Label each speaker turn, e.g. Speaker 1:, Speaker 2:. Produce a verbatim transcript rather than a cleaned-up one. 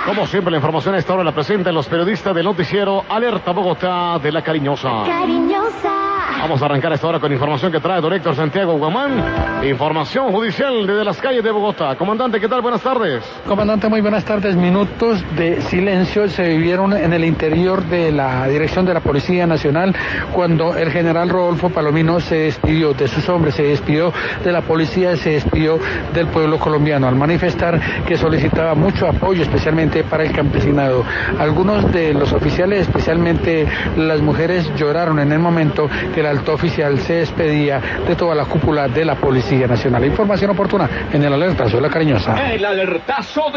Speaker 1: Como siempre, la información a esta hora la presentan los periodistas del noticiero Alerta Bogotá de La Cariñosa.
Speaker 2: Cariñosa.
Speaker 1: Vamos a arrancar esta hora con información que trae don Héctor Santiago Guamán. Información judicial desde las calles de Bogotá. Comandante, ¿qué tal? Buenas tardes.
Speaker 3: Comandante, muy buenas tardes. Minutos de silencio se vivieron en el interior de la dirección de la Policía Nacional cuando el general Rodolfo Palomino se despidió de sus hombres, se despidió de la policía, se despidió del pueblo colombiano al manifestar que solicitaba mucho apoyo, especialmente para el campesinado. Algunos de los oficiales, especialmente las mujeres, lloraron en el momento que el alto oficial se despedía de toda la cúpula de la Policía Nacional. Información oportuna en el alertazo de La Cariñosa.
Speaker 4: El alertazo de